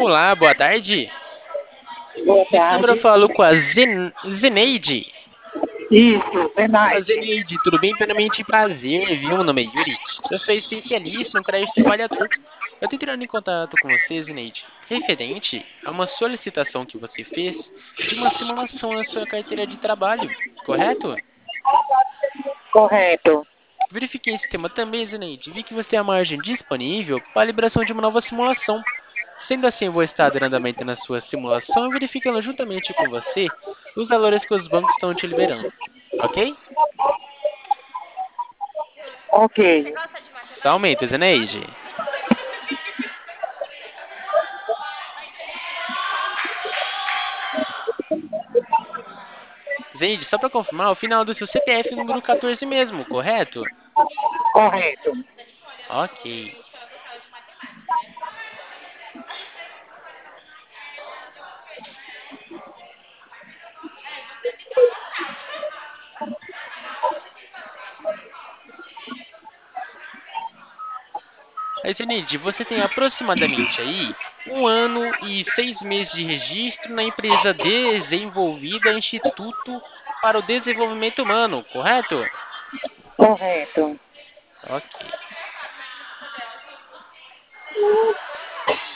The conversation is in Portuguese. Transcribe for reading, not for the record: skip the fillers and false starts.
Olá, boa tarde. Boa Nesse número eu tarde. falo com a Zeneide. Isso, Olá, Zenaide. Zeneide, tudo bem? Primeiramente, prazer, viu? Meu nome é Yuri. Eu sou especialista no crédito trabalhador. Eu tô entrando em contato com você, Zeneide, referente a uma solicitação que você fez de uma simulação na sua carteira de trabalho, correto? Correto. Verifiquei esse tema também, Zeneide. Vi que você tem a margem disponível para a liberação de uma nova simulação. Sendo assim, eu vou estar dando andamento na sua simulação e verificando juntamente com você os valores que os bancos estão te liberando. Ok? Ok. Só aumenta, Zeneide. Zeneide, só para confirmar, o final do seu CPF é o número 14 mesmo, correto? Correto. Ok. Aí, Zeneide, você tem aproximadamente aí 1 ano e 6 meses de registro na empresa desenvolvida Instituto para o Desenvolvimento Humano, correto? Correto. Ok.